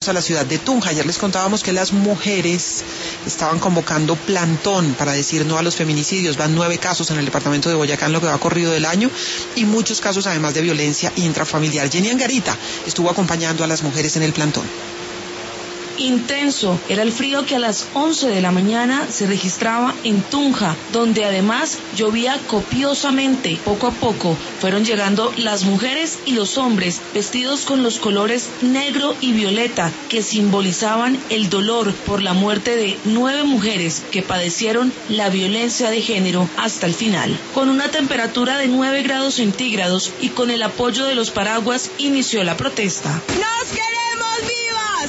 A la ciudad de Tunja. Ayer les contábamos que las mujeres estaban convocando plantón para decir no a los feminicidios. Van 9 casos en el departamento de Boyacá en lo que va corrido del año y muchos casos además de violencia intrafamiliar. Jenny Angarita estuvo acompañando a las mujeres en el plantón. Intenso era el frío que a las 11 de la mañana se registraba en Tunja, donde además llovía copiosamente. Poco a poco fueron llegando las mujeres y los hombres vestidos con los colores negro y violeta que simbolizaban el dolor por la muerte de 9 mujeres que padecieron la violencia de género hasta el final. Con una temperatura de 9 grados centígrados y con el apoyo de los paraguas inició la protesta. ¡Nos queremos vivas!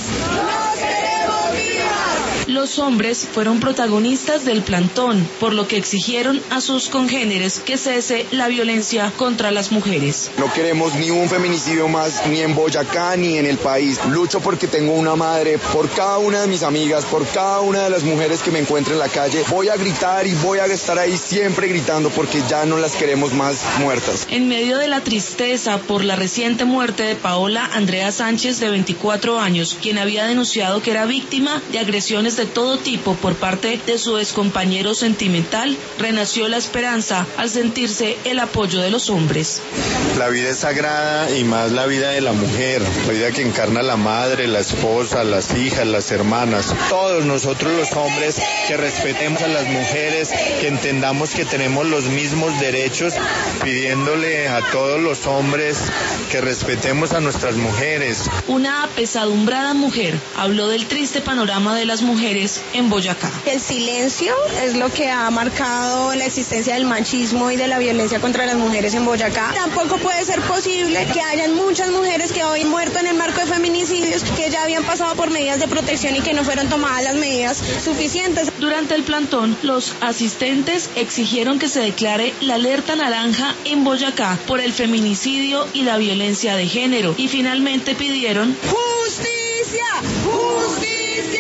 Los hombres fueron protagonistas del plantón, por lo que exigieron a sus congéneres que cese la violencia contra las mujeres. No queremos ni un feminicidio más, ni en Boyacá, ni en el país. Lucho porque tengo una madre, por cada una de mis amigas, por cada una de las mujeres que me encuentre en la calle. Voy a gritar y voy a estar ahí siempre gritando porque ya no las queremos más muertas. En medio de la tristeza por la reciente muerte de Paola Andrea Sánchez, de 24 años, quien había denunciado que era víctima de agresiones de todo tipo por parte de su excompañero sentimental, renació la esperanza al sentirse el apoyo de los hombres. La vida es sagrada y más la vida de la mujer, la vida que encarna la madre, la esposa, las hijas, las hermanas. Todos nosotros los hombres que respetemos a las mujeres, que entendamos que tenemos los mismos derechos, pidiéndole a todos los hombres que respetemos a nuestras mujeres. Una apesadumbrada mujer habló del triste panorama de las mujeres en Boyacá. El silencio es lo que ha marcado la existencia del machismo y de la violencia contra las mujeres en Boyacá. Tampoco puede ser posible que hayan muchas mujeres que hoy han muerto en el marco de feminicidios, que ya habían pasado por medidas de protección y que no fueron tomadas las medidas suficientes. Durante el plantón, los asistentes exigieron que se declare la alerta naranja en Boyacá por el feminicidio y la violencia de género y finalmente pidieron ¡justicia! ¡Justicia!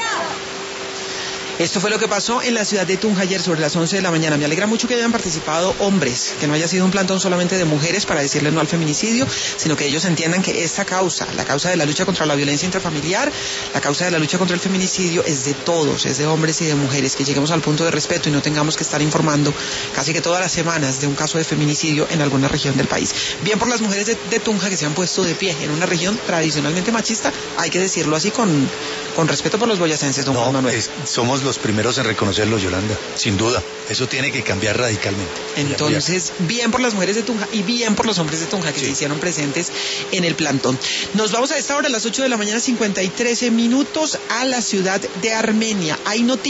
Esto fue lo que pasó en la ciudad de Tunja ayer sobre las 11 de la mañana. Me alegra mucho que hayan participado hombres, que no haya sido un plantón solamente de mujeres para decirles no al feminicidio, sino que ellos entiendan que esta causa, la causa de la lucha contra la violencia intrafamiliar, la causa de la lucha contra el feminicidio es de todos, es de hombres y de mujeres, que lleguemos al punto de respeto y no tengamos que estar informando casi que todas las semanas de un caso de feminicidio en alguna región del país. Bien por las mujeres de Tunja que se han puesto de pie en una región tradicionalmente machista, hay que decirlo así con respeto por los boyacenses, don Juan Manuel. Somos los primeros en reconocerlo, Yolanda, sin duda. Eso tiene que cambiar radicalmente. Entonces, bien por las mujeres de Tunja y bien por los hombres de Tunja que se hicieron presentes en el plantón. Nos vamos a esta hora, a las 8 de la mañana, 53 minutos, a la ciudad de Armenia. Hay noticias.